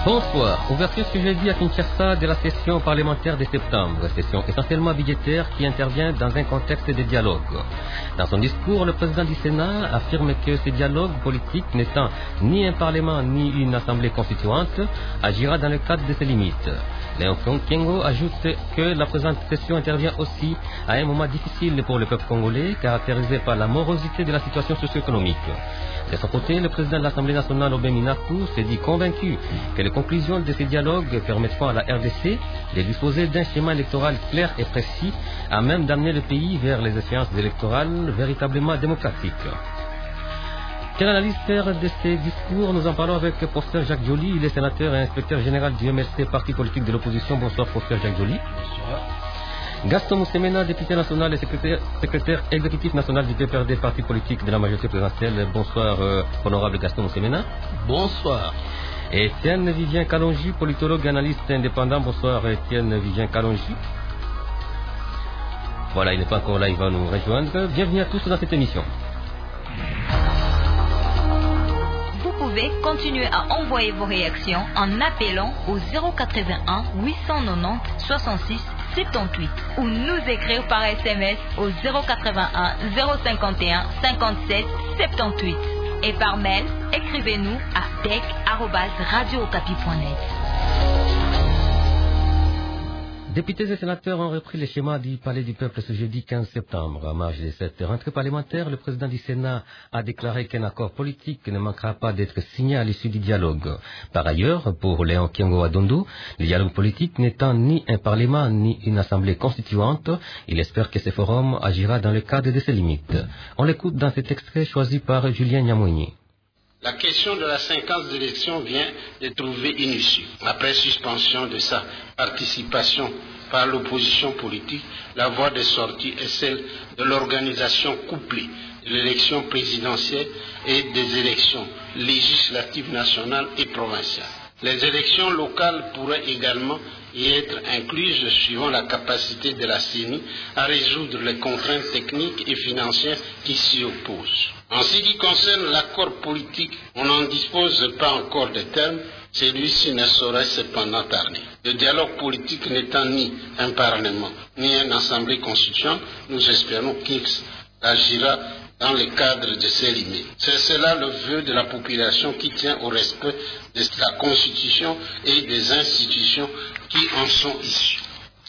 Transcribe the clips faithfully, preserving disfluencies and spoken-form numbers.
Bonsoir. Ouverture ce jeudi à Kinshasa de la session parlementaire de septembre, session essentiellement budgétaire qui intervient dans un contexte de dialogue. Dans son discours, le président du Sénat affirme que ce dialogue politique n'étant ni un parlement ni une assemblée constituante, agira dans le cadre de ses limites. Léon Kengo ajoute que la présente session intervient aussi à un moment difficile pour le peuple congolais, caractérisé par la morosité de la situation socio-économique. De son côté, le président de l'Assemblée nationale, Obé Minakou, s'est dit convaincu que les conclusions de ces dialogues permettront à la R D C de disposer d'un schéma électoral clair et précis, à même d'amener le pays vers les échéances électorales véritablement démocratiques. Quelle analyse faire de ces discours? Nous en parlons avec le professeur Jacques Joly, il est sénateur et inspecteur général du M L C, parti politique de l'opposition. Bonsoir, professeur Jacques Joly. Bonsoir. Gaston Moussemena, député national et secrétaire, secrétaire exécutif national du P P R D, parti politique de la majorité présidentielle. Bonsoir, euh, honorable Gaston Moussemena. Bonsoir. Et Étienne Vivien Kalonji, politologue et analyste indépendant. Bonsoir, Étienne Vivien Kalonji. Voilà, il n'est pas encore là, il va nous rejoindre. Bienvenue à tous dans cette émission. Vous pouvez continuer à envoyer vos réactions en appelant au zéro quatre-vingt-un huit cent quatre-vingt-dix soixante-six soixante-dix-huit ou nous écrire par S M S au zéro quatre-vingt-un zéro cinquante et un cinquante-sept soixante-dix-huit et par mail, écrivez-nous à bec arobase radio okapi point net. Députés et sénateurs ont repris le schéma du Palais du Peuple ce jeudi quinze septembre. À marge de cette rentrée parlementaire, le président du Sénat a déclaré qu'un accord politique ne manquera pas d'être signé à l'issue du dialogue. Par ailleurs, pour Léon Kengo Adondo, le dialogue politique n'étant ni un parlement ni une assemblée constituante, il espère que ce forum agira dans le cadre de ses limites. On l'écoute dans cet extrait choisi par Julien Nyamouini. La question de la cinquante d'élection vient de trouver une issue. Après suspension de sa participation par l'opposition politique, la voie de sortie est celle de l'organisation couplée de l'élection présidentielle et des élections législatives nationales et provinciales. Les élections locales pourraient également y être incluses suivant la capacité de la C E N I à résoudre les contraintes techniques et financières qui s'y opposent. En ce qui concerne l'accord politique, on n'en dispose pas encore de termes, celui-ci ne saurait cependant tarder. Le dialogue politique n'étant ni un parlement, ni une assemblée constituante, nous espérons qu'il agira dans le cadre de ses limites. C'est cela le vœu de la population qui tient au respect de la Constitution et des institutions qui en sont issues.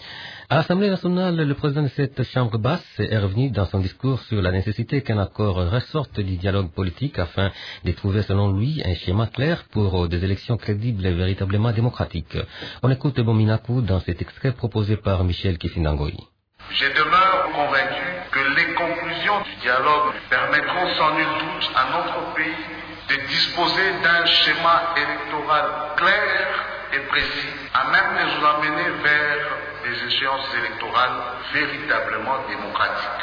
À l'Assemblée nationale, le président de cette chambre basse est revenu dans son discours sur la nécessité qu'un accord ressorte du dialogue politique afin de trouver, selon lui, un schéma clair pour des élections crédibles et véritablement démocratiques. On écoute Bominakou dans cet extrait proposé par Michel Kifinangoy. Je demeure convaincu que les conclusions du dialogue permettront sans nul doute à notre pays de disposer d'un schéma électoral clair et précis, à même de nous amener vers des échéances électorales véritablement démocratiques.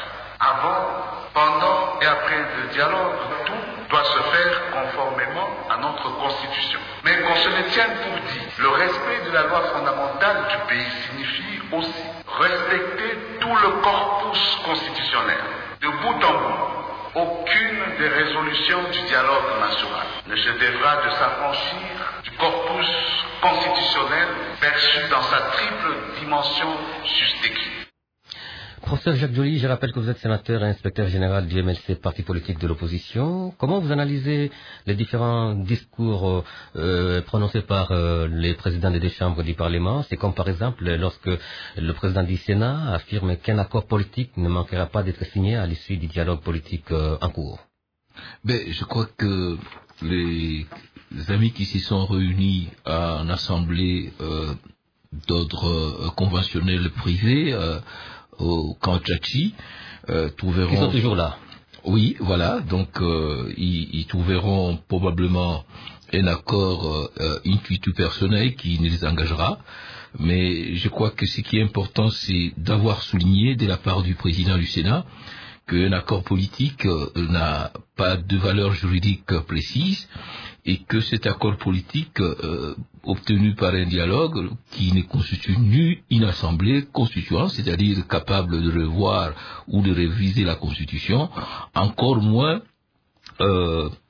Avant, pendant et après le dialogue, tout doit se faire conformément à notre Constitution. Mais qu'on se le tienne pour dit, le respect de la loi fondamentale du pays signifie aussi respecter tout le corpus constitutionnel. De bout en bout, aucune des résolutions du dialogue national ne se devra de s'affranchir du corpus constitutionnel perçu dans sa triple dimension susdécrite. Professeur Jacques Joly, je rappelle que vous êtes sénateur et inspecteur général du M L C, parti politique de l'opposition. Comment vous analysez les différents discours euh, prononcés par euh, les présidents des deux chambres du Parlement? C'est comme par exemple lorsque le président du Sénat affirme qu'un accord politique ne manquera pas d'être signé à l'issue du dialogue politique euh, en cours. Ben, je crois que les, les amis qui s'y sont réunis en assemblée euh, d'ordre euh, conventionnel privé euh, au camp Tchachi, euh, trouveront... Ils sont toujours là. Oui, voilà, donc euh, ils, ils trouveront probablement un accord euh, intuitu personnel qui ne les engagera, mais je crois que ce qui est important, c'est d'avoir souligné de la part du président du Sénat qu'un accord politique euh, n'a pas de valeur juridique précise et que cet accord politique euh, obtenu par un dialogue qui ne constitue ni une assemblée constituante, c'est-à-dire capable de revoir ou de réviser la Constitution, encore moins euh,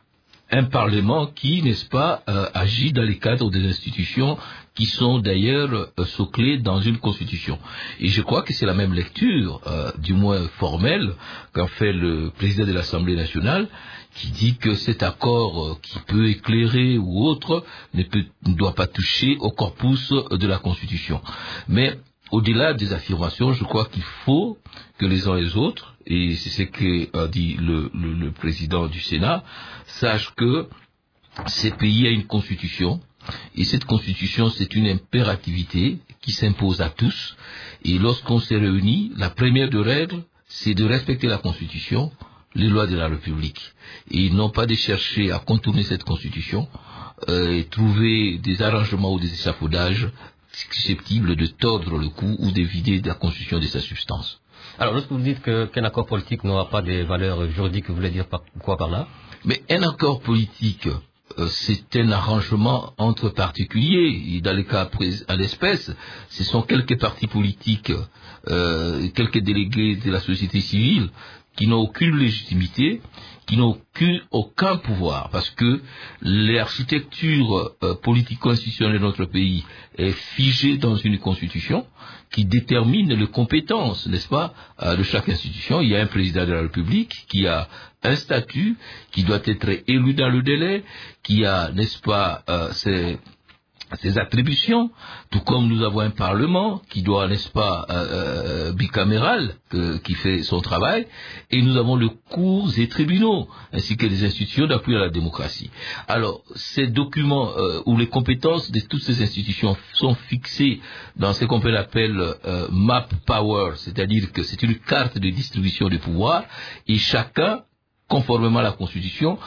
un Parlement qui, n'est-ce pas, euh, agit dans les cadres des institutions qui sont d'ailleurs euh, soclées dans une constitution. Et je crois que c'est la même lecture, euh, du moins formelle, qu'en fait le président de l'Assemblée nationale, qui dit que cet accord euh, qui peut éclairer ou autre ne, peut, ne doit pas toucher au corpus de la Constitution. Mais au-delà des affirmations, je crois qu'il faut que les uns et les autres, et c'est ce qu'a dit le, le, le président du Sénat, sachent que ces pays a une constitution, et cette constitution, c'est une impérativité qui s'impose à tous. Et lorsqu'on s'est réunis, la première des règles, c'est de respecter la constitution, les lois de la République. Et non pas de chercher à contourner cette constitution euh, et trouver des arrangements ou des échafaudages susceptibles de tordre le cou ou de vider la constitution de sa substance. Alors, lorsque vous dites que, qu'un accord politique n'aura pas des valeurs juridiques, vous voulez dire par, quoi par là? Mais un accord politique, euh, c'est un arrangement entre particuliers. Et dans le cas à l'espèce, ce sont quelques partis politiques, euh, quelques délégués de la société civile qui n'ont aucune légitimité, qui n'ont aucun, aucun pouvoir, parce que l'architecture euh, politico-institutionnelle de notre pays est figée dans une constitution qui détermine les compétences, n'est-ce pas, euh, de chaque institution. Il y a un président de la République qui a un statut, qui doit être élu dans le délai, qui a, n'est-ce pas, euh, ses... ses attributions, tout comme nous avons un Parlement qui doit, n'est-ce pas, euh, euh, bicaméral, euh, qui fait son travail, et nous avons les cours et tribunaux, ainsi que les institutions d'appui à la démocratie. Alors, ces documents euh, où les compétences de toutes ces institutions sont fixées dans ce qu'on peut appeler euh, map power, c'est-à-dire que c'est une carte de distribution de pouvoir, et chacun, conformément à la Constitution,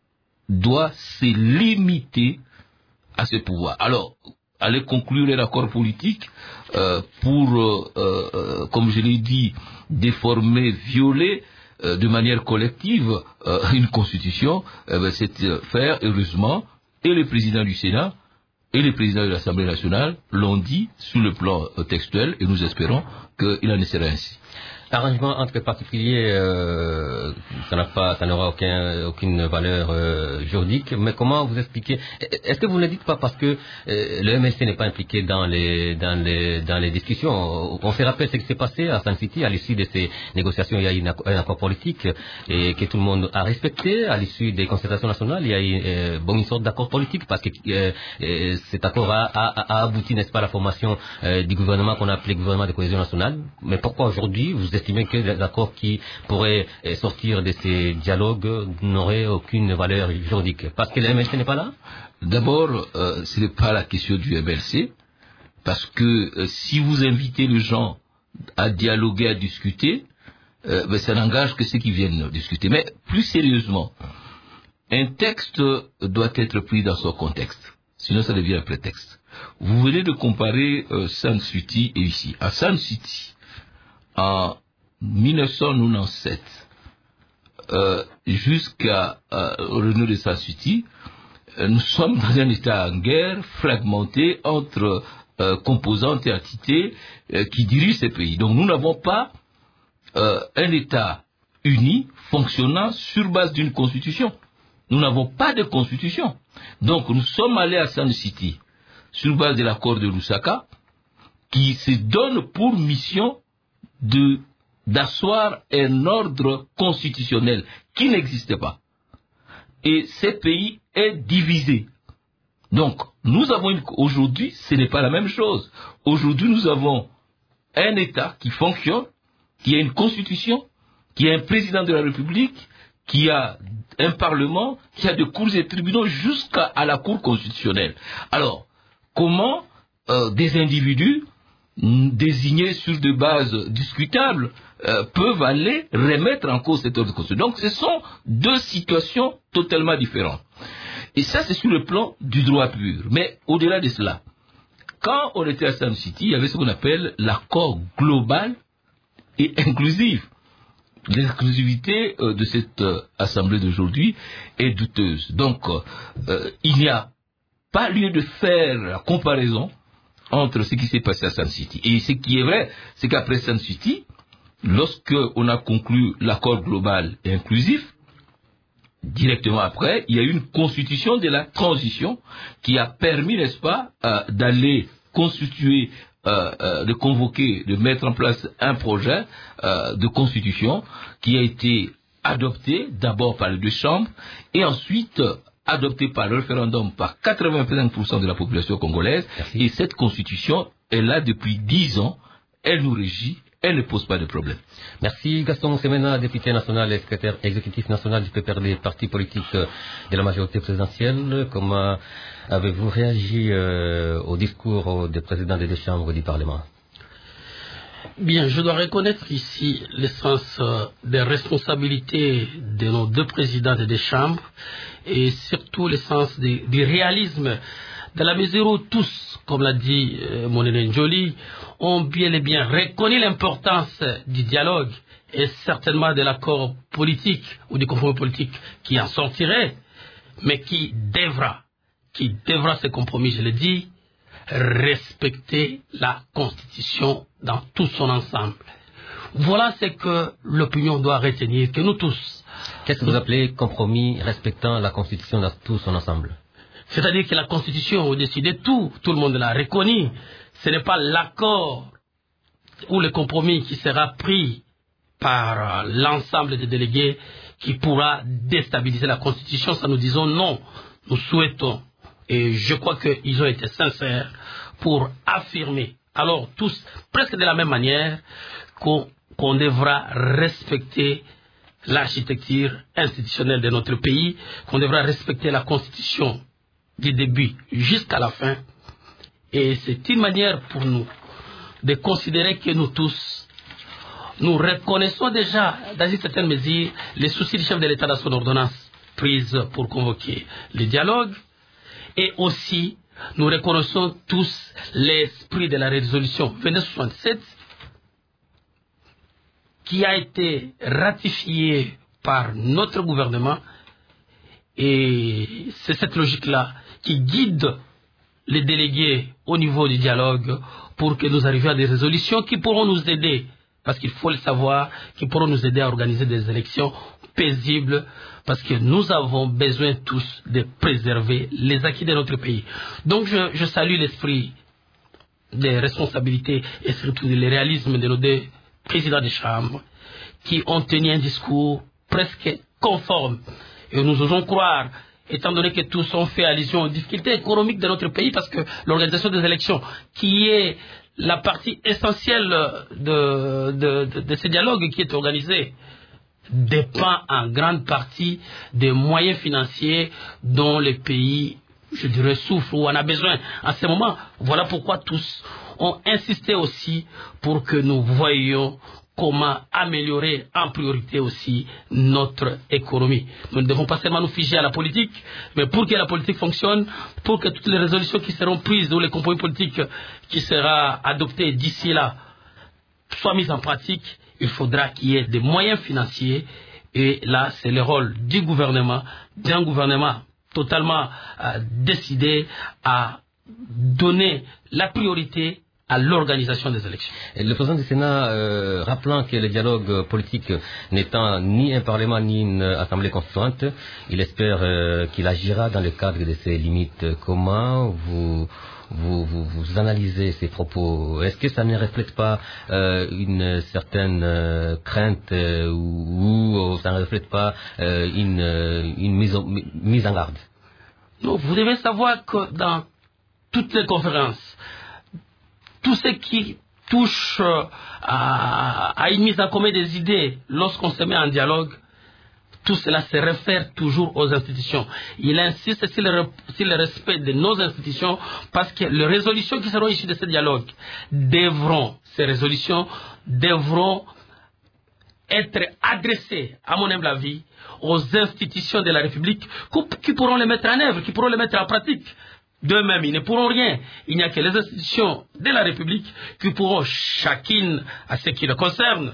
doit se limiter à ce pouvoir. Alors, aller conclure un accord politique euh, pour, euh, euh, comme je l'ai dit, déformer, violer euh, de manière collective euh, une constitution, euh, ben, c'est faire, heureusement, et le président du Sénat et le président de l'Assemblée nationale l'ont dit sur le plan euh, textuel, et nous espérons qu'il en sera ainsi. Arrangement entre particuliers, euh, ça n'a pas, ça n'aura aucun, aucune valeur euh, juridique. Mais comment vous expliquez? Est-ce que vous ne le dites pas parce que euh, le M L C n'est pas impliqué dans les, dans les, dans les discussions? On se rappelle ce qui s'est passé à Sun City à l'issue de ces négociations. Il y a eu un accord politique et que tout le monde a respecté. À l'issue des concertations nationales, il y a eu euh, bon, une sorte d'accord politique parce que euh, euh, cet accord a, a, a abouti, n'est-ce pas, à la formation euh, du gouvernement qu'on a appelé gouvernement de cohésion nationale. Mais pourquoi aujourd'hui vous estimez que les accords qui pourraient sortir de ces dialogues n'auraient aucune valeur juridique? Parce que le M L C n'est pas là? D'abord, euh, ce n'est pas la question du M L C, parce que euh, si vous invitez les gens à dialoguer, à discuter, euh, ben, ça n'engage que ceux qui viennent discuter. Mais plus sérieusement, un texte doit être pris dans son contexte, sinon ça devient un prétexte. Vous venez de comparer euh, Sun City et ici. À Sun City, en mille neuf cent quatre-vingt-dix-sept euh, jusqu'à euh, Renault de Sun City, euh, nous sommes dans un état en guerre, fragmenté entre euh, composantes et entités euh, qui dirigent ces pays. Donc nous n'avons pas euh, un état uni, fonctionnant sur base d'une constitution. Nous n'avons pas de constitution. Donc nous sommes allés à Sun City sur base de l'accord de Lusaka, qui se donne pour mission de d'asseoir un ordre constitutionnel qui n'existe pas. Et ce pays est divisé. Donc, nous avons une... aujourd'hui, ce n'est pas la même chose. Aujourd'hui, nous avons un État qui fonctionne, qui a une constitution, qui a un président de la République, qui a un Parlement, qui a des cours et tribunaux jusqu'à la Cour constitutionnelle. Alors, comment euh, des individus désignés sur des bases discutables euh, peuvent aller remettre en cause cet ordre constitutionnel? Donc ce sont deux situations totalement différentes. Et ça, c'est sur le plan du droit pur. Mais au-delà de cela, quand on était à Sun City, il y avait ce qu'on appelle l'accord global et inclusif. L'exclusivité euh, de cette euh, assemblée d'aujourd'hui est douteuse. Donc, euh, il n'y a pas lieu de faire la comparaison entre ce qui s'est passé à Sun City. Et ce qui est vrai, c'est qu'après Sun City, lorsque on a conclu l'accord global et inclusif, directement après, il y a eu une constitution de la transition qui a permis, n'est-ce pas, euh, d'aller constituer, euh, euh, de convoquer, de mettre en place un projet euh, de constitution qui a été adopté d'abord par les deux chambres et ensuite euh, adopté par le référendum par quatre-vingt-cinq pour cent de la population congolaise. Merci. Et cette constitution est là depuis dix ans, elle nous régit. Elle ne pose pas de problème. Merci Gaston Semena, député national et secrétaire exécutif national du P P R D, parti politique de la majorité présidentielle. Comment avez-vous réagi euh, au discours des présidents des deux chambres du Parlement? Bien, je dois reconnaître ici l'essence des responsabilités de nos deux présidents des deux chambres et surtout l'essence du réalisme, dans la mesure où tous, comme l'a dit euh, Monene Njoli, ont bien et bien reconnu l'importance du dialogue et certainement de l'accord politique ou du compromis politique qui en sortirait, mais qui devra, qui devra ce compromis, je l'ai dit, respecter la Constitution dans tout son ensemble. Voilà ce que l'opinion doit retenir, que nous tous. Qu'est-ce que vous appelez compromis respectant la Constitution dans tout son ensemble? C'est-à-dire que la Constitution au-dessus de tout, tout le monde l'a reconnu. Ce n'est pas l'accord ou le compromis qui sera pris par l'ensemble des délégués qui pourra déstabiliser la Constitution. Ça, nous disons non. Nous souhaitons, et je crois qu'ils ont été sincères pour affirmer, alors tous, presque de la même manière, qu'on qu'on devra respecter l'architecture institutionnelle de notre pays, qu'on devra respecter la Constitution du début jusqu'à la fin. Et c'est une manière pour nous de considérer que nous tous, nous reconnaissons déjà, dans une certaine mesure, les soucis du chef de l'État dans son ordonnance prise pour convoquer le dialogue. Et aussi, nous reconnaissons tous l'esprit de la résolution vingt-neuf soixante-sept qui a été ratifiée par notre gouvernement. Et c'est cette logique-là qui guide les délégués au niveau du dialogue pour que nous arrivions à des résolutions qui pourront nous aider, parce qu'il faut le savoir, qui pourront nous aider à organiser des élections paisibles, parce que nous avons besoin tous de préserver les acquis de notre pays. Donc je, je salue l'esprit des responsabilités et surtout le réalisme de nos deux présidents des chambres qui ont tenu un discours presque conforme. Et nous osons croire, étant donné que tous ont fait allusion aux difficultés économiques de notre pays, parce que l'organisation des élections, qui est la partie essentielle de, de, de, de ce dialogue qui est organisé, dépend en grande partie des moyens financiers dont le pays, je dirais, souffre ou en a besoin en ce moment. Voilà pourquoi tous ont insisté aussi pour que nous voyions comment améliorer en priorité aussi notre économie. Nous ne devons pas seulement nous figer à la politique, mais pour que la politique fonctionne, pour que toutes les résolutions qui seront prises ou les compromis politiques qui seront adoptés d'ici là soient mises en pratique, il faudra qu'il y ait des moyens financiers. Et là, c'est le rôle du gouvernement, d'un gouvernement totalement euh, décidé à donner la priorité à l'organisation des élections. Et le président du Sénat, euh, rappelant que le dialogue politique n'étant ni un parlement ni une assemblée constituante, il espère euh, qu'il agira dans le cadre de ses limites. Comment vous, vous, vous, vous analysez ces propos? Est-ce que ça ne reflète pas euh, une certaine euh, crainte euh, ou, ou ça ne reflète pas euh, une, une mise, en, mise en garde? Non, vous devez savoir que dans toutes les conférences, tout ce qui touche à, à une mise en commun des idées, lorsqu'on se met en dialogue, tout cela se réfère toujours aux institutions. Il insiste sur le, sur le respect de nos institutions, parce que les résolutions qui seront issues de ce dialogue devront, ces résolutions devront être adressées, à mon humble avis, aux institutions de la République qui pourront les mettre en œuvre, qui pourront les mettre en pratique. D'eux-mêmes, ils ne pourront rien. Il n'y a que les institutions de la République qui pourront, chacune à ce qui le concerne,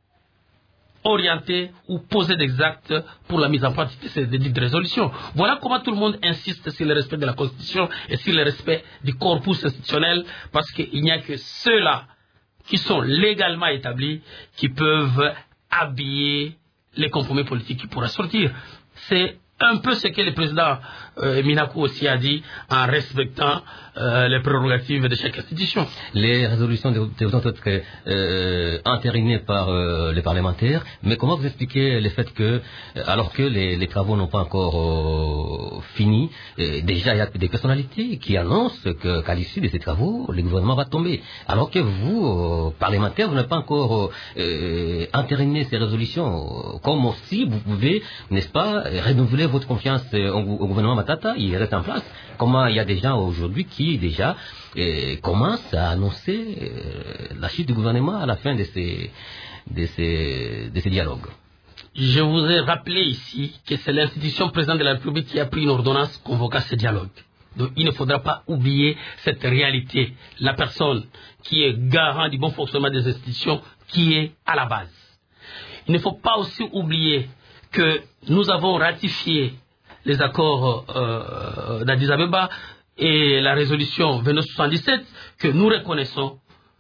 orienter ou poser des actes pour la mise en pratique de ces dites résolutions. Voilà comment tout le monde insiste sur le respect de la Constitution et sur le respect du corpus institutionnel, parce qu'il n'y a que ceux-là qui sont légalement établis qui peuvent habiller les compromis politiques qui pourraient sortir. C'est un peu ce que le président euh, Minakou aussi a dit en respectant euh, les prérogatives de chaque institution. Les résolutions devront être euh, entérinées par euh, les parlementaires, mais comment vous expliquez le fait que, alors que les, les travaux n'ont pas encore euh, fini, euh, déjà il y a des personnalités qui annoncent que, qu'à l'issue de ces travaux, le gouvernement va tomber, alors que vous, euh, parlementaires, vous n'avez pas encore euh, entériné ces résolutions, comme aussi vous pouvez, n'est-ce pas, renouveler votre confiance au, au gouvernement Matata, il reste en place. Comment il y a des gens aujourd'hui qui déjà eh, commencent à annoncer eh, la chute du gouvernement à la fin de ces, de ces, de ces dialogues. Je vous ai rappelé ici que c'est l'institution présidente de la République qui a pris une ordonnance convoquant ce dialogue. Donc il ne faudra pas oublier cette réalité. La personne qui est garant du bon fonctionnement des institutions, qui est à la base. Il ne faut pas aussi oublier que nous avons ratifié les accords euh, d'Addis Abeba et la résolution vingt-neuf soixante-dix-sept que nous reconnaissons.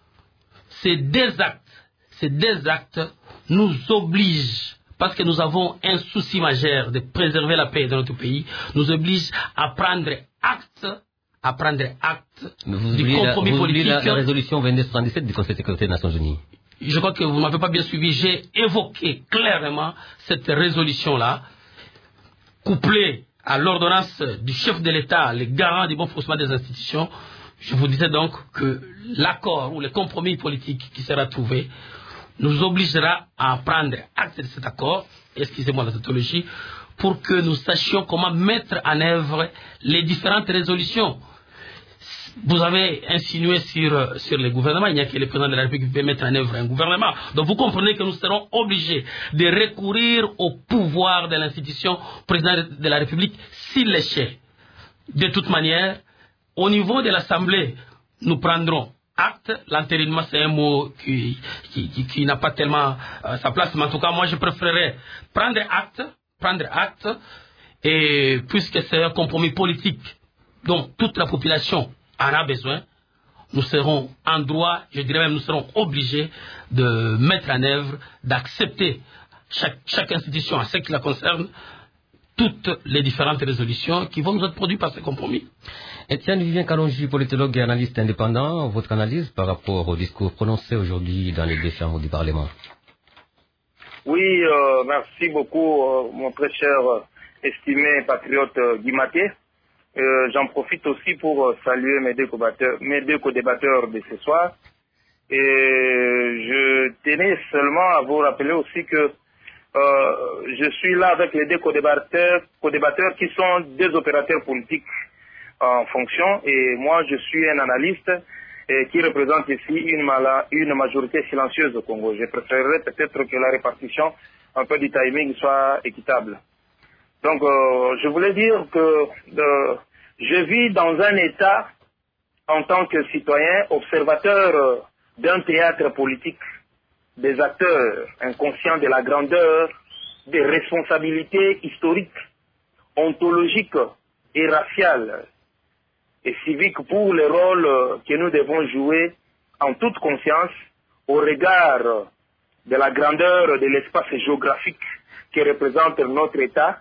Ces deux actes, ces deux actes nous obligent, parce que nous avons un souci majeur de préserver la paix dans notre pays, nous obligent à prendre acte, à prendre acte vous du compromis la, vous politique. La, la résolution vingt-neuf soixante-dix-sept du Conseil de sécurité des Nations Unies. Je crois que vous ne m'avez pas bien suivi. J'ai évoqué clairement cette résolution-là, couplée à l'ordonnance du chef de l'État, le garant du bon fonctionnement des institutions. Je vous disais donc que l'accord ou le compromis politique qui sera trouvé nous obligera à prendre acte de cet accord, excusez-moi la tautologie, pour que nous sachions comment mettre en œuvre les différentes résolutions. Vous avez insinué sur, sur le gouvernement, il n'y a que le président de la République qui peut mettre en œuvre un gouvernement. Donc vous comprenez que nous serons obligés de recourir au pouvoir de l'institution président de la République s'il l'échec. De toute manière, au niveau de l'Assemblée, nous prendrons acte. L'entérinement, c'est un mot qui, qui, qui, qui n'a pas tellement euh, sa place, mais en tout cas, moi, je préférerais prendre acte, prendre acte, et puisque c'est un compromis politique dont toute la population en a besoin, nous serons en droit, je dirais même nous serons obligés de mettre en œuvre, d'accepter chaque, chaque institution à ce qui la concerne, toutes les différentes résolutions qui vont nous être produites par ce compromis. Étienne Vivien Kalonji, politologue et analyste indépendant, votre analyse par rapport au discours prononcé aujourd'hui dans les deux chambres du Parlement. Oui, euh, merci beaucoup, euh, mon très cher euh, estimé patriote euh, Guy Maté. Euh, j'en profite aussi pour euh, saluer mes deux co-débatteurs, mes deux co-débatteurs de ce soir. Et je tenais seulement à vous rappeler aussi que euh, je suis là avec les deux co-débatteurs, co-débatteurs qui sont des opérateurs politiques en fonction. Et moi, je suis un analyste et qui représente ici une, mala, une majorité silencieuse au Congo. Je préférerais peut-être que la répartition, un peu du timing, soit équitable. Donc, euh, je voulais dire que euh, je vis dans un état, en tant que citoyen, observateur euh, d'un théâtre politique, des acteurs inconscients de la grandeur, des responsabilités historiques, ontologiques et raciales et civiques pour le rôle euh, que nous devons jouer en toute conscience au regard de la grandeur de l'espace géographique que représente notre État.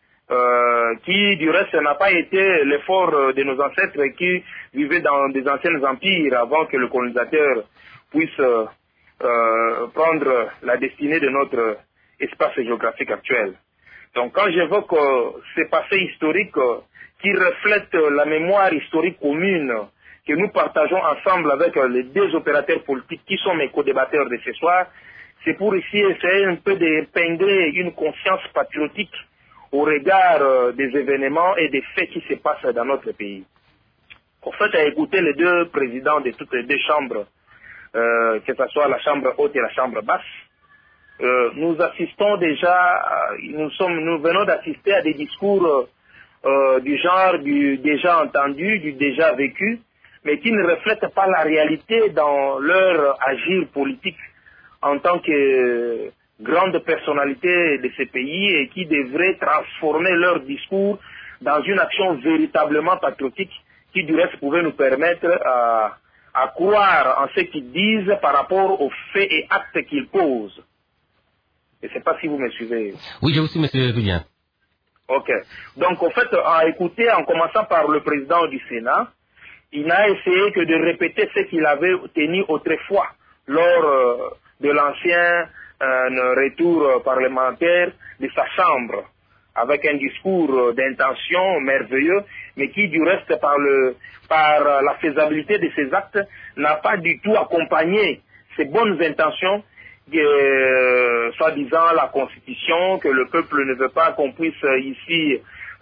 Euh, qui du reste n'a pas été l'effort de nos ancêtres qui vivaient dans des anciens empires avant que le colonisateur puisse euh, euh, prendre la destinée de notre espace géographique actuel. Donc quand j'évoque euh, ces passés historiques euh, qui reflètent la mémoire historique commune que nous partageons ensemble avec euh, les deux opérateurs politiques qui sont mes co-débatteurs de ce soir, c'est pour ici essayer un peu d'épingler une conscience patriotique au regard euh, des événements et des faits qui se passent dans notre pays. En fait, à écouter les deux présidents de toutes les deux chambres, euh, que ce soit la chambre haute et la chambre basse, euh, nous assistons déjà, nous sommes, nous venons d'assister à des discours euh, du genre du déjà entendu, du déjà vécu, mais qui ne reflètent pas la réalité dans leur agir politique en tant que grandes personnalités de ces pays et qui devraient transformer leur discours dans une action véritablement patriotique qui du reste pouvait nous permettre à, à croire en ce qu'ils disent par rapport aux faits et actes qu'ils posent. Je ne sais pas si vous me suivez. Oui, je vous suis, monsieur Vivien. Ok. Donc, en fait, à écouter, en commençant par le président du Sénat, il n'a essayé que de répéter ce qu'il avait tenu autrefois lors euh, de l'ancien euh, retour parlementaire de sa chambre, avec un discours d'intention merveilleux, mais qui, du reste, par, le, par la faisabilité de ses actes, n'a pas du tout accompagné ces bonnes intentions, euh, soi-disant la Constitution, que le peuple ne veut pas qu'on puisse ici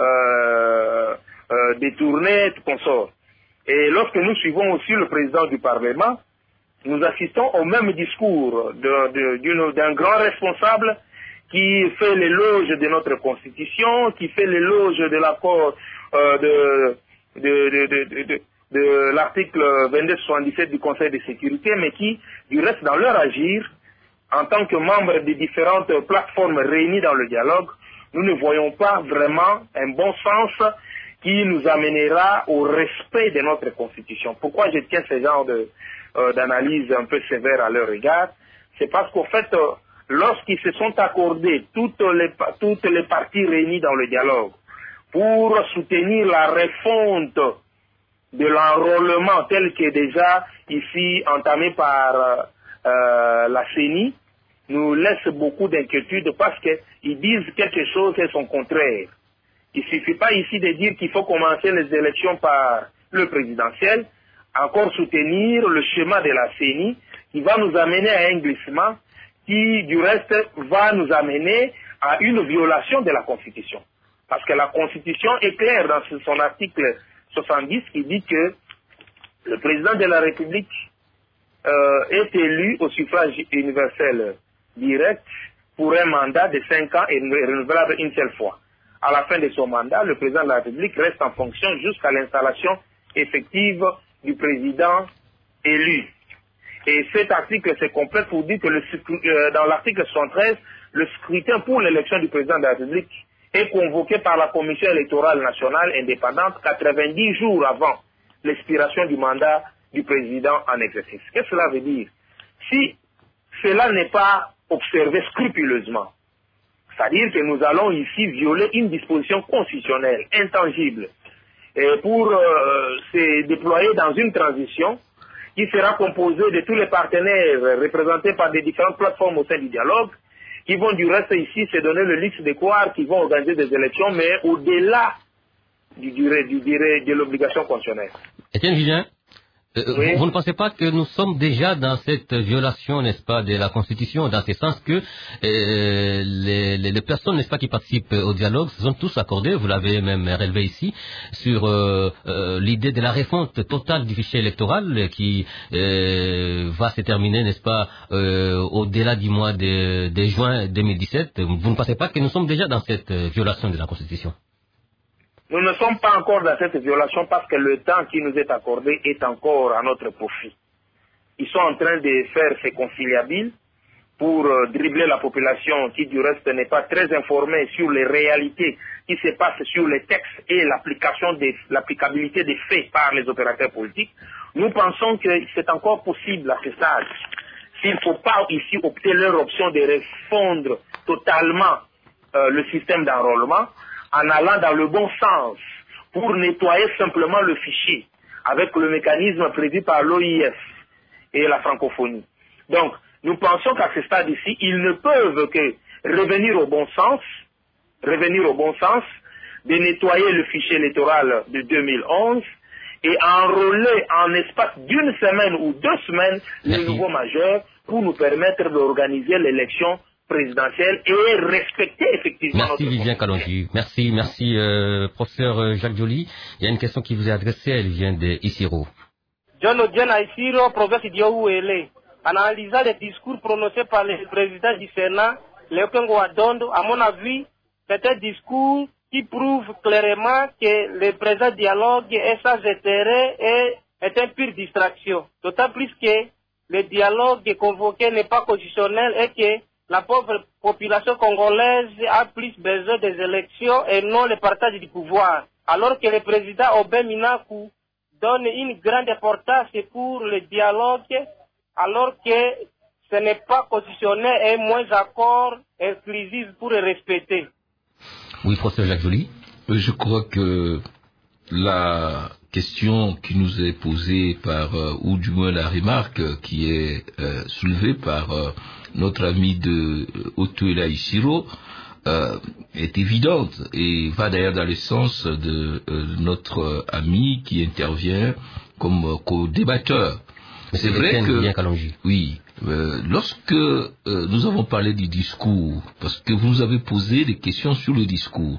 euh, euh, détourner, tout consort. Et lorsque nous suivons aussi le président du Parlement, nous assistons au même discours d'un grand responsable qui fait l'éloge de notre Constitution, qui fait l'éloge de l'accord euh, de, de, de, de, de, de l'article vingt-deux soixante-dix-sept du Conseil de sécurité, mais qui, du reste, dans leur agir, en tant que membres des différentes plateformes réunies dans le dialogue, nous ne voyons pas vraiment un bon sens qui nous amènera au respect de notre Constitution. Pourquoi je tiens ce genre de, euh, d'analyse un peu sévère à leur égard? C'est parce qu'en fait, euh, lorsqu'ils se sont accordés, toutes les, toutes les parties réunies dans le dialogue, pour soutenir la refonte de l'enrôlement tel que déjà ici entamé par euh, la C E N I, nous laisse beaucoup d'inquiétude parce qu'ils disent quelque chose et son contraire. Il ne suffit pas ici de dire qu'il faut commencer les élections par le présidentiel, encore soutenir le schéma de la C E N I qui va nous amener à un glissement qui, du reste, va nous amener à une violation de la Constitution. Parce que la Constitution est claire dans son article soixante-dix qui dit que le président de la République euh, est élu au suffrage universel direct pour un mandat de cinq ans et renouvelable une seule fois. À la fin de son mandat, le président de la République reste en fonction jusqu'à l'installation effective du président élu. Et cet article se complète pour dire que le, euh, dans l'article soixante-treize, le scrutin pour l'élection du président de la République est convoqué par la Commission électorale nationale indépendante quatre-vingt-dix jours avant l'expiration du mandat du président en exercice. Qu'est-ce que cela veut dire? Si cela n'est pas observé scrupuleusement, c'est-à-dire que nous allons ici violer une disposition constitutionnelle, intangible, et pour euh, se déployer dans une transition qui sera composée de tous les partenaires représentés par des différentes plateformes au sein du dialogue, qui vont du reste ici se donner le luxe de croire qu'ils vont organiser des élections, mais au-delà du durée, du durée de l'obligation constitutionnelle. Étienne Julien, euh, oui. vous, vous ne pensez pas que nous sommes déjà dans cette violation, n'est-ce pas, de la Constitution, dans ce sens que euh, les, les, les personnes, n'est-ce pas, qui participent au dialogue se sont tous accordés, vous l'avez même relevé ici, sur euh, euh, l'idée de la refonte totale du fichier électoral qui euh, va se terminer, n'est-ce pas, euh, au-delà du mois de, de juin deux mille dix-sept. Vous ne pensez pas que nous sommes déjà dans cette violation de la Constitution? Nous ne sommes pas encore dans cette violation parce que le temps qui nous est accordé est encore à notre profit. Ils sont en train de faire ces conciliabiles pour euh, dribbler la population qui du reste n'est pas très informée sur les réalités qui se passent sur les textes et l'application des, l'applicabilité des faits par les opérateurs politiques. Nous pensons que c'est encore possible à ce stade. S'il ne faut pas ici opter leur option de refondre totalement euh, le système d'enrôlement, en allant dans le bon sens pour nettoyer simplement le fichier avec le mécanisme prévu par l'O I F et la francophonie. Donc, nous pensons qu'à ce stade ici, ils ne peuvent que revenir au bon sens, revenir au bon sens, de nettoyer le fichier électoral de deux mille onze et enrôler en espace d'une semaine ou deux semaines les nouveaux majeurs pour nous permettre d'organiser l'élection présidentielle et respecter effectivement merci notre Vivien Kalonji. Merci, merci euh, professeur Jacques Joly. Il y a une question qui vous est adressée, elle vient de Isiro. John Odian Isiro, province d'Youélé. En analysant les discours prononcés par le président du Sénat, Léopold Wadondo, à mon avis, c'est un discours qui prouve clairement que le présent dialogue est sans intérêt et est une pure distraction. D'autant plus que le dialogue convoqué n'est pas constitutionnel et que la pauvre population congolaise a plus besoin des élections et non le partage du pouvoir. Alors que le président Aubin Minakou donne une grande importance pour le dialogue, alors que ce n'est pas constitutionnel et moins accord exclusif pour le respecter. Oui, professeur Jacques Joly. Je crois que la question qui nous est posée par, euh, ou du moins la remarque euh, qui est euh, soulevée par euh, notre ami de euh, Otuela Ishiro euh, est évidente et va d'ailleurs dans le sens de euh, notre euh, ami qui intervient comme euh, co-débatteur. C'est vrai que, oui, euh, lorsque euh, nous avons parlé du discours, parce que vous nous avez posé des questions sur le discours,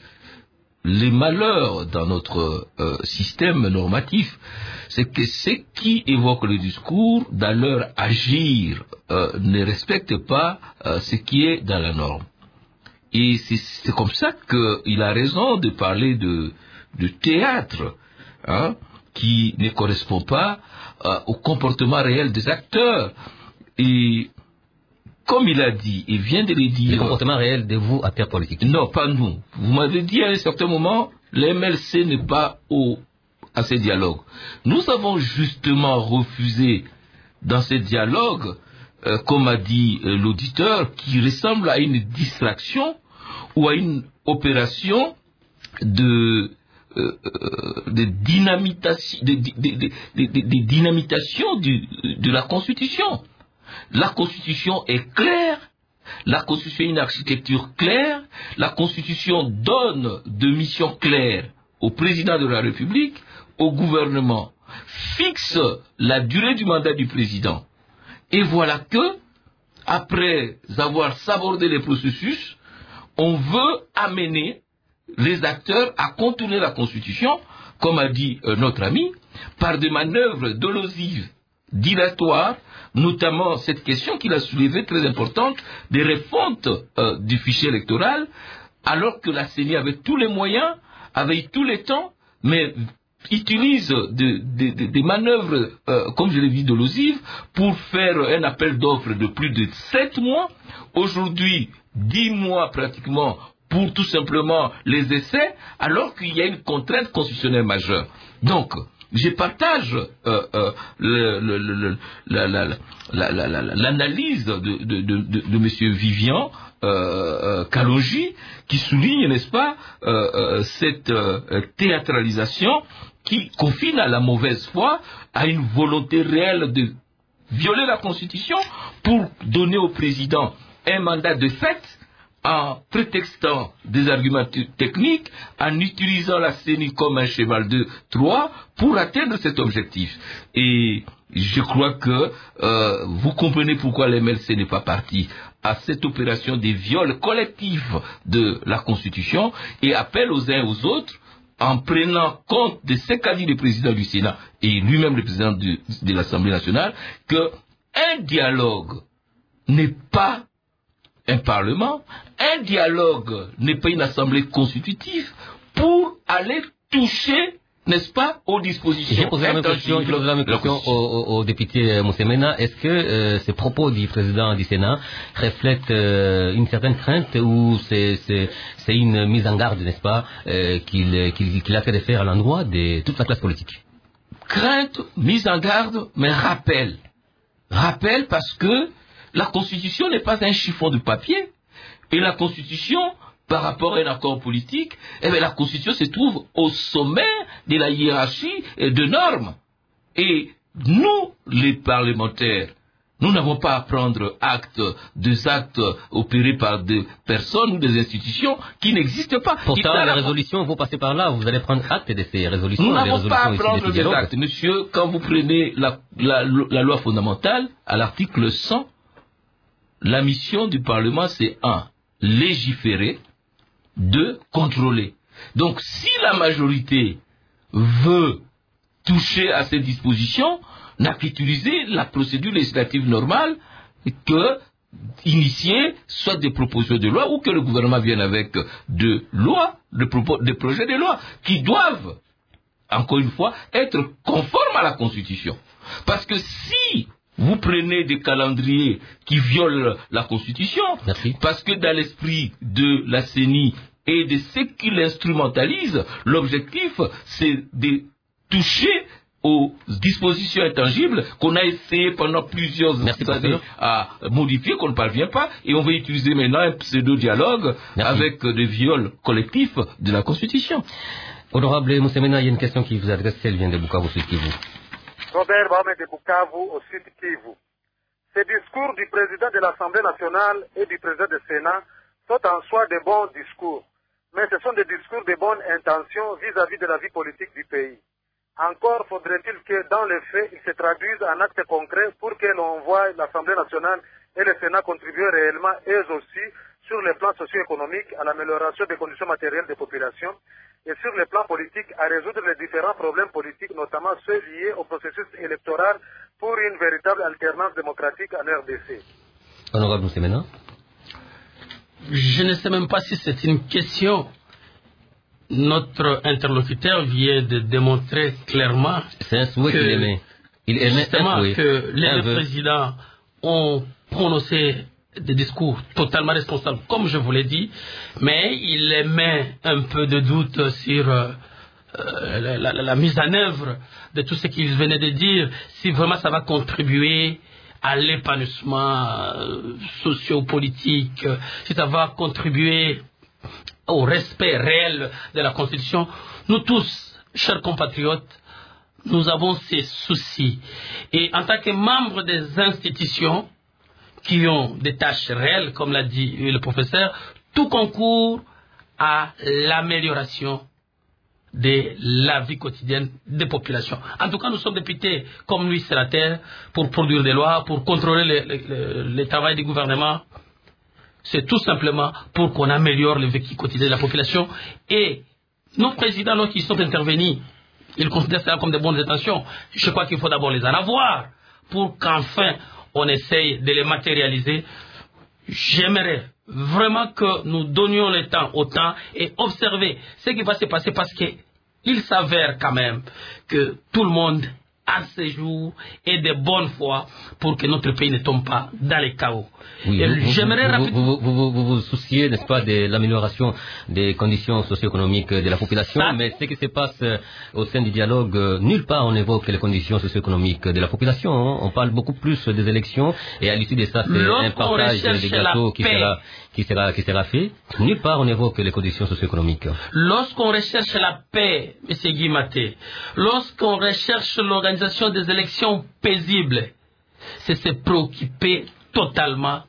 les malheurs dans notre euh, système normatif, c'est que ceux qui évoquent le discours, dans leur agir, euh, ne respectent pas euh, ce qui est dans la norme. Et c'est comme ça qu'il a raison de parler de, de théâtre, hein, qui ne correspond pas euh, au comportement réel des acteurs. Et comme il a dit, il vient de le dire... Le comportement réel de vous, acteurs politiques. Non, pas nous. Vous m'avez dit à un certain moment, l'M L C n'est pas au, à ces dialogues. Nous avons justement refusé dans ces dialogues, euh, comme a dit euh, l'auditeur, qui ressemble à une distraction ou à une opération de... Euh, de dynamitation, de, de, de, de, de, de dynamitation du, de la Constitution. La Constitution est claire, la Constitution est une architecture claire, la Constitution donne de missions claires au président de la République, au gouvernement, fixe la durée du mandat du président. Et voilà que, après avoir sabordé les processus, on veut amener les acteurs à contourner la Constitution, comme a dit euh, notre ami, par des manœuvres dolosives, dilatoires, notamment cette question qu'il a soulevée très importante, des refontes euh, du fichier électoral, alors que la C E N I avait tous les moyens, avait tous les temps, mais utilise de, de, de, des manœuvres, euh, comme je l'ai dit, dolosives, pour faire un appel d'offres de plus de sept mois, aujourd'hui dix mois pratiquement, pour tout simplement les essais, alors qu'il y a une contrainte constitutionnelle majeure. Donc, je partage euh, euh, le, le, le, la, la, la, la, la, l'analyse de, de, de, de, de M. Vivian euh, euh, Kalonji, qui souligne, n'est-ce pas, euh, euh, cette euh, théâtralisation qui confine à la mauvaise foi, à une volonté réelle de violer la Constitution pour donner au président un mandat de fait, en prétextant des arguments techniques, en utilisant la C E N I comme un cheval de Troie pour atteindre cet objectif. Et je crois que euh, vous comprenez pourquoi l'M L C n'est pas parti à cette opération des viols collectifs de la Constitution et appelle aux uns et aux autres, en prenant compte de ce qu'a dit le président du Sénat et lui-même le président de, de l'Assemblée nationale, qu'un dialogue n'est pas un parlement, un dialogue n'est pas une assemblée constitutive pour aller toucher, n'est-ce pas, aux dispositions. J'ai posé la même question, j'ai posé la même question au, au, au député Moussemena. Est-ce que euh, ces propos du président du Sénat reflètent euh, une certaine crainte ou c'est, c'est, c'est une mise en garde, n'est-ce pas, euh, qu'il, qu'il, qu'il a fait de faire à l'endroit de toute la classe politique? Crainte, mise en garde, mais rappel. Rappel parce que la Constitution n'est pas un chiffon de papier. Et la Constitution, par rapport à un accord politique, eh bien, la Constitution se trouve au sommet de la hiérarchie de normes. Et nous, les parlementaires, nous n'avons pas à prendre acte des actes opérés par des personnes ou des institutions qui n'existent pas. Pourtant, les résolutions vont passer par là. Vous allez prendre acte de ces résolutions. Nous n'avons résolutions pas à prendre des des actes. Monsieur, quand vous prenez la, la, la loi fondamentale, à l'article cent, la mission du Parlement, c'est un, légiférer, deux, contrôler. Donc, si la majorité veut toucher à ces dispositions, n'a qu'utiliser la procédure législative normale que initier soit des propositions de loi ou que le gouvernement vienne avec de lois, de, propos, de projets de loi qui doivent, encore une fois, être conformes à la Constitution. Parce que si vous prenez des calendriers qui violent la Constitution, Merci. Parce que dans l'esprit de la C E N I et de ceux qui l'instrumentalisent, l'objectif, c'est de toucher aux dispositions intangibles qu'on a essayé pendant plusieurs Merci, années à modifier, qu'on ne parvient pas, et on veut utiliser maintenant un pseudo-dialogue avec des viols collectifs de la Constitution. Honorable Moussemena, il y a une question qui vous adresse, elle vient de Bukavu, Sud Kivu. Robert Baumé de Bukavu, au Sud Kivu. Ces discours du président de l'Assemblée nationale et du président du Sénat sont en soi de bons discours, mais ce sont des discours de bonne intention vis-à-vis de la vie politique du pays. Encore faudrait-il que, dans les faits, ils se traduisent en actes concrets pour que l'on voie l'Assemblée nationale et le Sénat contribuer réellement, eux aussi, sur le plan socio-économique, à l'amélioration des conditions matérielles des populations, et sur le plan politique, à résoudre les différents problèmes politiques, notamment ceux liés au processus électoral pour une véritable alternance démocratique en R D C. Honorable Moussemena. Je ne sais même pas si c'est une question. Notre interlocuteur vient de démontrer clairement c'est un souhait qu'il aimait. Il aimait justement un souhait. que les deux présidents ont prononcé des discours totalement responsables, comme je vous l'ai dit, mais il émet un peu de doute sur euh, la, la, la mise en œuvre de tout ce qu'il venait de dire, si vraiment ça va contribuer à l'épanouissement euh, socio-politique, si ça va contribuer au respect réel de la Constitution. Nous tous, chers compatriotes, nous avons ces soucis. Et en tant que membres des institutions qui ont des tâches réelles, comme l'a dit le professeur, tout concourt à l'amélioration de la vie quotidienne des populations. En tout cas, nous sommes députés, comme lui, sénateurs, pour produire des lois, pour contrôler le, le, le travail du gouvernement. C'est tout simplement pour qu'on améliore le vécu quotidien de la population. Et nos présidents, lorsqu'ils sont intervenus, ils considèrent ça comme de bonnes intentions. Je crois qu'il faut d'abord les en avoir pour qu'enfin on essaye de les matérialiser. J'aimerais vraiment que nous donnions le temps au temps et observer ce qui va se passer, parce qu'il s'avère quand même que tout le monde a ses jours et de bonne foi pour que notre pays ne tombe pas dans les chaos. Oui, vous, j'aimerais vous, rapidement... vous, vous, vous, vous vous souciez, n'est-ce pas, de l'amélioration des conditions socio-économiques de la population, ça, mais ce qui se passe au sein du dialogue, nulle part on évoque les conditions socio-économiques de la population. Hein. On parle beaucoup plus des élections et à l'issue de ça, c'est un partage des gâteaux qui sera, qui, sera, qui sera fait. Nulle part on évoque les conditions socio-économiques. Lorsqu'on recherche la paix, M. Guy Maté, lorsqu'on recherche l'organisation des élections paisibles, c'est se préoccuper totalement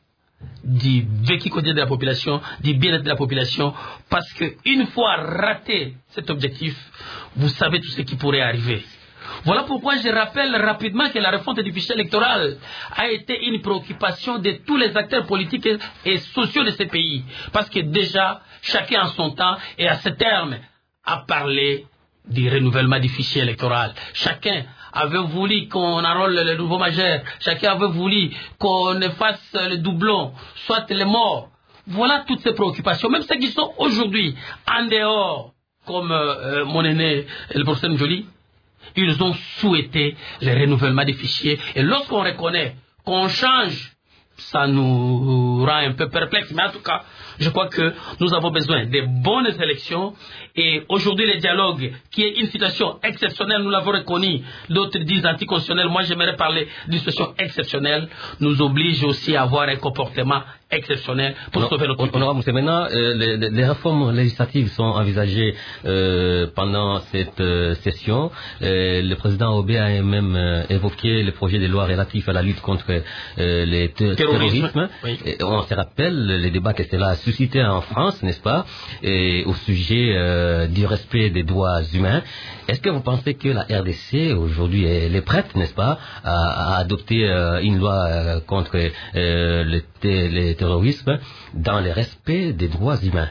du vécu quotidien de la population, du bien-être de la population, parce qu'une fois raté cet objectif, vous savez tout ce qui pourrait arriver. Voilà pourquoi je rappelle rapidement que la réforme du fichier électoral a été une préoccupation de tous les acteurs politiques et sociaux de ce pays. Parce que déjà, chacun en son temps et à ce terme a parlé du renouvellement du fichier électoral. Chacun avait voulu qu'on enrôle les nouveaux majeurs. Chacun avait voulu qu'on efface le doublon, soit les morts. Voilà toutes ces préoccupations. Même ceux qui sont aujourd'hui en dehors, comme euh, mon aîné, le professeur Njoli, ils ont souhaité le renouvellement des fichiers. Et lorsqu'on reconnaît qu'on change, ça nous rend un peu perplexes. Mais en tout cas, je crois que nous avons besoin de bonnes élections. Et aujourd'hui, le dialogue, qui est une situation exceptionnelle, nous l'avons reconnu. D'autres disent anticonstitutionnelle. Moi, j'aimerais parler d'une situation exceptionnelle. Nous oblige aussi à avoir un comportement exceptionnel pour non, sauver notre pays. Honorable Moussemena, euh, les, les réformes législatives sont envisagées euh, pendant cette euh, session. Euh, le président Obé a même euh, évoqué le projet de loi relatif à la lutte contre euh, les ter terrorisme. terrorisme. Oui. Et on se rappelle les débats que cela a suscité en France, n'est-ce pas, et au sujet euh, du respect des droits humains. Est-ce que vous pensez que la R D C aujourd'hui elle est prête, n'est-ce pas, à, à adopter euh, une loi euh, contre euh, le, le terrorisme dans le respect des droits humains?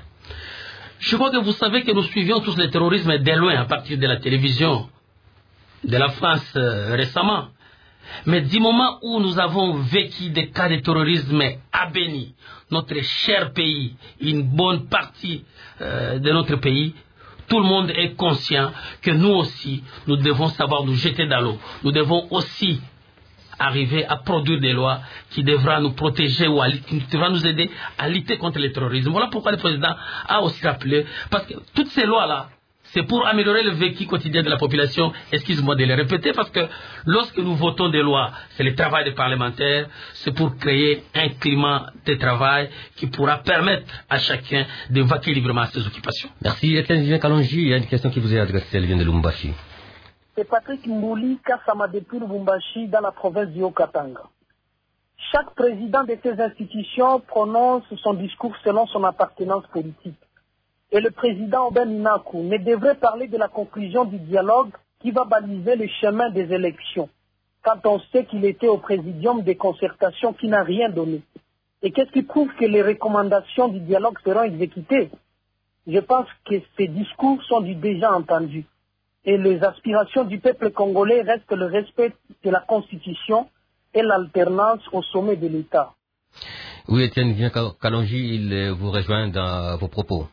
Je crois que vous savez que nous suivions tous le terrorisme de loin à partir de la télévision de la France euh, récemment. Mais du moment où nous avons vécu des cas de terrorisme à Béni, notre cher pays, une bonne partie euh, de notre pays, tout le monde est conscient que nous aussi, nous devons savoir nous jeter dans l'eau. Nous devons aussi arriver à produire des lois qui devront nous protéger ou à, qui devront nous aider à lutter contre le terrorisme. Voilà pourquoi le président a aussi rappelé, parce que toutes ces lois-là, c'est pour améliorer le vécu quotidien de la population. Excuse-moi de le répéter, parce que lorsque nous votons des lois, c'est le travail des parlementaires, c'est pour créer un climat de travail qui pourra permettre à chacun de vaquer librement à ses occupations. Merci. Etienne Julien Kalonji, il y a une question qui vous est adressée, elle vient de Lubumbashi. C'est Patrick Mbouli, Kassama depuis Lubumbashi, dans la province du Haut-Katanga. Chaque président de ces institutions prononce son discours selon son appartenance politique. Et le président Oben Inaku ne devrait parler de la conclusion du dialogue qui va baliser le chemin des élections, quand on sait qu'il était au présidium des concertations qui n'a rien donné. Et qu'est-ce qui prouve que les recommandations du dialogue seront exécutées? Je pense que ces discours sont du déjà entendu. Et les aspirations du peuple congolais restent le respect de la Constitution et l'alternance au sommet de l'État. Oui, Etienne Kalonji, il vous rejoint dans vos propos.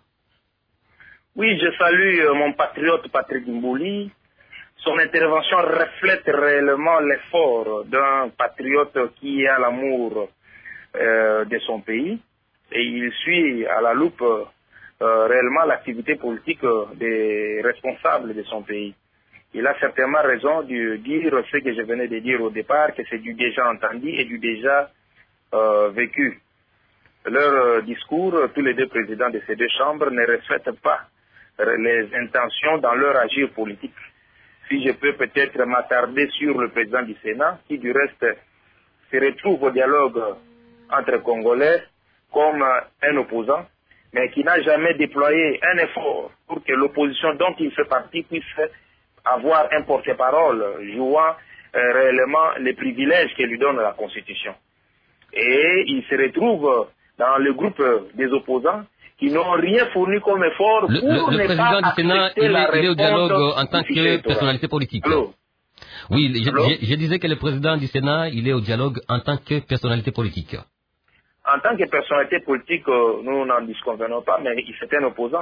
Oui, je salue euh, mon patriote Patrick Mbouli. Son intervention reflète réellement l'effort d'un patriote qui a l'amour euh, de son pays et il suit à la loupe euh, réellement l'activité politique des responsables de son pays. Il a certainement raison de dire ce que je venais de dire au départ, que c'est du déjà entendu et du déjà euh, vécu. Leur euh, discours, tous les deux présidents de ces deux chambres, ne reflètent pas les intentions dans leur agir politique. Si je peux peut-être m'attarder sur le président du Sénat, qui du reste se retrouve au dialogue entre Congolais comme un opposant, mais qui n'a jamais déployé un effort pour que l'opposition dont il fait partie puisse avoir un porte-parole jouant euh, réellement les privilèges que lui donne la Constitution. Et il se retrouve dans le groupe des opposants qui n'ont rien fourni comme effort le, pour le, le ne président pas du Sénat, il est, il est au dialogue en tant que personnalité politique. Allô? Oui, je, Allô? je, je disais que le président du Sénat, il est au dialogue en tant que personnalité politique. En tant que personnalité politique, nous n'en disconvenons pas, mais c'est un opposant.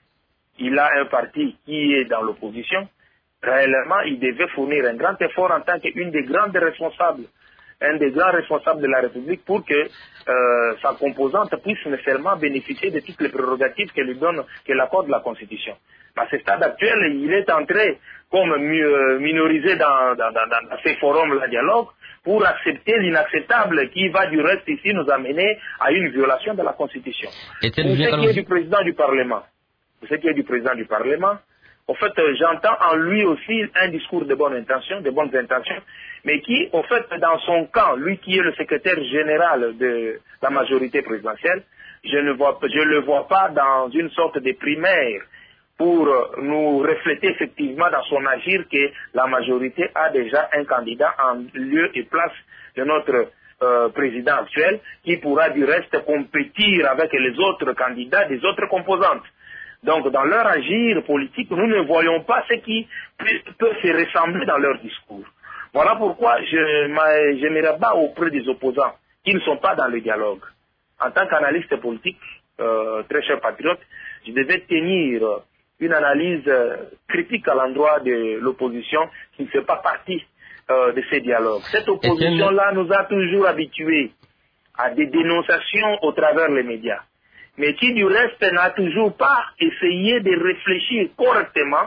Il a un parti qui est dans l'opposition. Réellement, il devait fournir un grand effort en tant qu'une des grandes responsables, un des grands responsables de la République pour que euh, sa composante puisse nécessairement bénéficier de toutes les prérogatives que lui donne, que l'accorde la Constitution. À ce stade actuel, il est entré comme minorisé dans, dans, dans, dans ces forums-là dialogue pour accepter l'inacceptable qui va du reste ici nous amener à une violation de la Constitution. Pour ce qui est du président du Parlement, pour ce qui est du président du Parlement, en fait, j'entends en lui aussi un discours de bonne intention, de bonnes intentions, mais qui, en fait, dans son camp, lui qui est le secrétaire général de la majorité présidentielle, je ne vois, je le vois pas dans une sorte de primaire pour nous refléter effectivement dans son agir que la majorité a déjà un candidat en lieu et place de notre euh, président actuel, qui pourra du reste compétir avec les autres candidats des autres composantes. Donc, dans leur agir politique, nous ne voyons pas ce qui peut se ressembler dans leur discours. Voilà pourquoi je, je me rabats auprès des opposants qui ne sont pas dans le dialogue. En tant qu'analyste politique, euh, très cher patriote, je devais tenir une analyse euh, critique à l'endroit de l'opposition qui ne fait pas partie euh, de ces dialogues. Cette opposition-là nous a toujours habitués à des dénonciations au travers les médias, mais qui du reste n'a toujours pas essayé de réfléchir correctement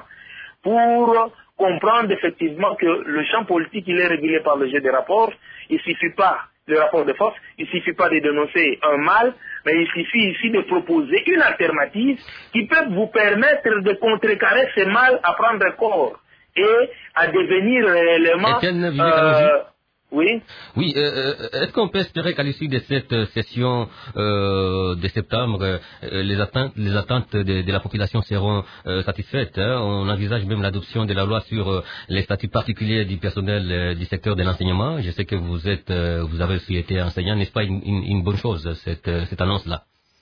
pour comprendre effectivement que le champ politique il est régulé par le jeu des rapports. Il ne suffit pas le rapport de force, il ne suffit pas de dénoncer un mal, mais il suffit ici de proposer une alternative qui peut vous permettre de contrecarrer ce mal à prendre corps et à devenir réellement... Euh, oui. Oui. Euh, Est-ce qu'on peut espérer qu'à l'issue de cette session euh, de septembre, euh, les attentes, les attentes de, de la population seront euh, satisfaites, hein? On envisage même l'adoption de la loi sur euh, les statuts particuliers du personnel euh, du secteur de l'enseignement. Je sais que vous êtes, euh, vous avez aussi été enseignant, n'est-ce pas une, une, une bonne chose cette, cette annonce-là?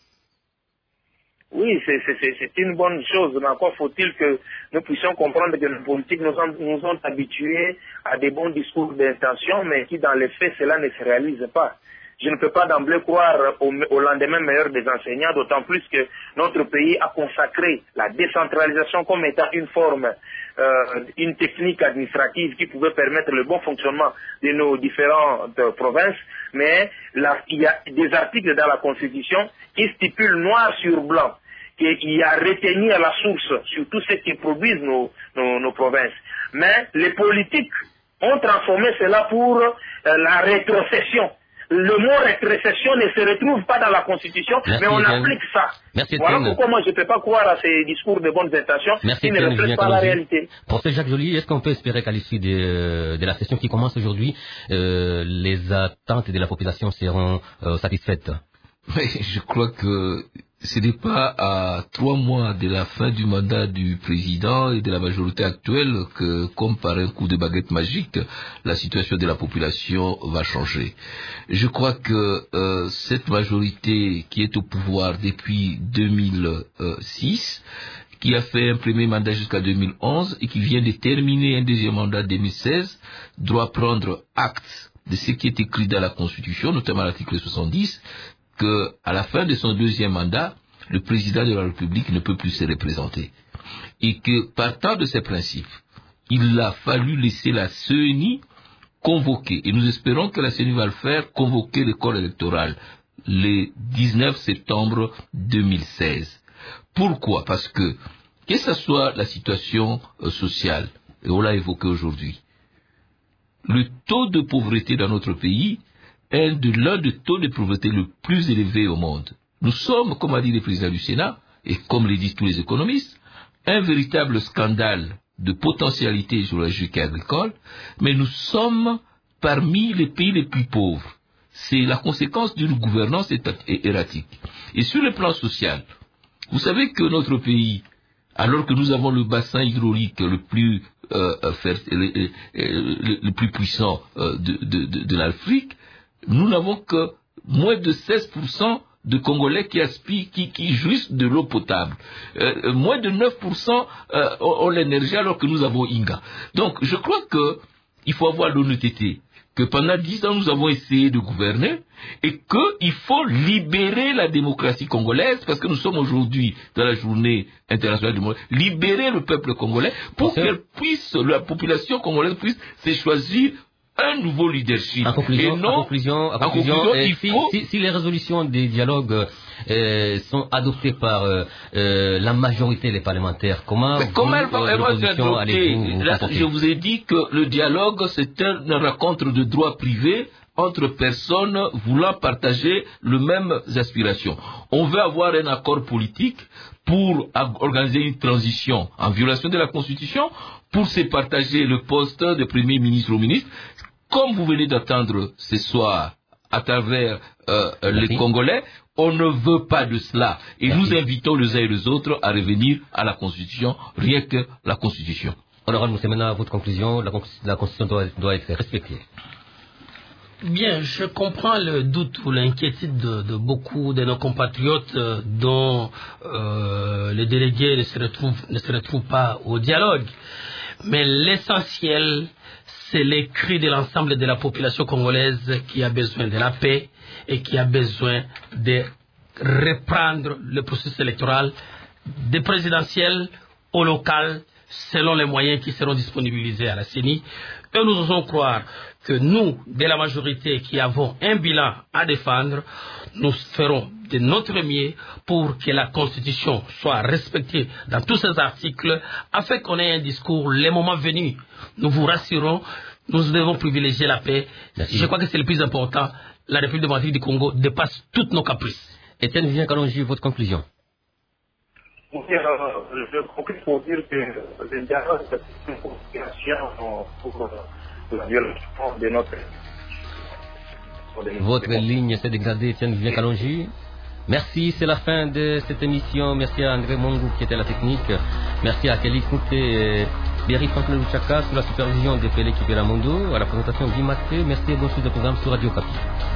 Oui, c'est une bonne chose, mais encore faut-il que nous puissions comprendre que les politiques nous ont, nous ont habitués à des bons discours d'intention, mais qui dans les faits, cela ne se réalise pas. Je ne peux pas d'emblée croire au, au lendemain meilleur des enseignants, d'autant plus que notre pays a consacré la décentralisation comme étant une forme, euh, une technique administrative qui pouvait permettre le bon fonctionnement de nos différentes euh, provinces, mais là, il y a des articles dans la Constitution qui stipulent noir sur blanc qu'il y a retenu à la source sur tout ce qui produisent nos, nos, nos provinces. Mais les politiques ont transformé cela pour euh, la rétrocession. Le mot rétrocession ne se retrouve pas dans la Constitution, Merci, mais on Etienne. applique ça. Merci, voilà Etienne. pourquoi moi je ne peux pas croire à ces discours de bonnes intentions Merci, qui ne Etienne, reflètent pas la réalité. Professeur Jacques Joly, est-ce qu'on peut espérer qu'à l'issue de, de la session qui commence aujourd'hui, euh, les attentes de la population seront euh, satisfaites? Oui, je crois que ce n'est pas à trois mois de la fin du mandat du président et de la majorité actuelle que, comme par un coup de baguette magique, la situation de la population va changer. Je crois que euh, cette majorité qui est au pouvoir depuis deux mille six, qui a fait un premier mandat jusqu'à deux mille onze et qui vient de terminer un deuxième mandat en deux mille seize, doit prendre acte de ce qui est écrit dans la Constitution, notamment l'article soixante-dix, que à la fin de son deuxième mandat, le président de la République ne peut plus se représenter. Et que, partant de ces principes, il a fallu laisser la C E N I convoquer, et nous espérons que la C E N I va le faire, convoquer le corps électoral le dix-neuf septembre deux mille seize. Pourquoi? Parce que, que ce soit la situation euh, sociale, et on l'a évoqué aujourd'hui, le taux de pauvreté dans notre pays est de l'un des taux de pauvreté le plus élevé au monde. Nous sommes, comme a dit le président du Sénat, et comme le disent tous les économistes, un véritable scandale de potentialité géologique et agricole, mais nous sommes parmi les pays les plus pauvres. C'est la conséquence d'une gouvernance erratique. Et sur le plan social, vous savez que notre pays, alors que nous avons le bassin hydraulique le plus, euh, le, le, le plus puissant euh, de, de, de, de l'Afrique, nous n'avons que moins de seize pour cent de Congolais qui aspirent, qui, qui jouissent de l'eau potable. Euh, moins de neuf pour cent euh, ont, ont l'énergie alors que nous avons Inga. Donc je crois que il faut avoir l'honnêteté que pendant dix ans nous avons essayé de gouverner et qu'il faut libérer la démocratie congolaise parce que nous sommes aujourd'hui dans la journée internationale du monde, libérer le peuple congolais pour qu'elle puisse, la population congolaise puisse se choisir un nouveau leadership. En conclusion, et non, en conclusion, en en conclusion, conclusion euh, il si, faut... si, si les résolutions des dialogues euh, sont adoptées par euh, euh, la majorité des parlementaires, comment, Mais comment elle va, euh, elle va être adoptée? Là, je vous ai dit que le dialogue, c'est une rencontre de droit privé entre personnes voulant partager les mêmes aspirations. On veut avoir un accord politique pour organiser une transition en violation de la Constitution, pour se partager le poste de Premier ministre ou ministre, comme vous venez d'entendre ce soir à travers euh, les Congolais, on ne veut pas de cela. Et Merci. Nous invitons les uns et les autres à revenir à la Constitution, rien que la Constitution. Honorable Moussa, maintenant à votre conclusion, la, la Constitution doit, doit être respectée. Bien, je comprends le doute ou l'inquiétude de, de beaucoup de nos compatriotes euh, dont euh, les délégués ne se, retrouvent, ne se retrouvent pas au dialogue. Mais l'essentiel, c'est les cris de l'ensemble de la population congolaise qui a besoin de la paix et qui a besoin de reprendre le processus électoral des présidentielles au local selon les moyens qui seront disponibilisés à la C E N I. Et nous osons croire que nous, de la majorité qui avons un bilan à défendre, nous ferons de notre mieux pour que la Constitution soit respectée dans tous ses articles, afin qu'on ait un discours, les moments venus. Nous vous rassurons, nous devons privilégier la paix. Merci. Je crois que c'est le plus important. La République démocratique du Congo dépasse toutes nos caprices. Etienne Vivien Kalonji, votre conclusion. Oui, euh, je conclue pour dire que le dialogue est une conspiration pour la violation de notre... Votre ligne s'est dégradée, Etienne Vivien Kalonji. Merci, c'est la fin de cette émission. Merci à André Mongou qui était à la technique. Merci à Kelly Kouté et Berry Franklin Luchaka sous la supervision de Félix Kibela Mondo. À la présentation Guy Maté. Merci et bonne suite de programme sur Radio Kapi.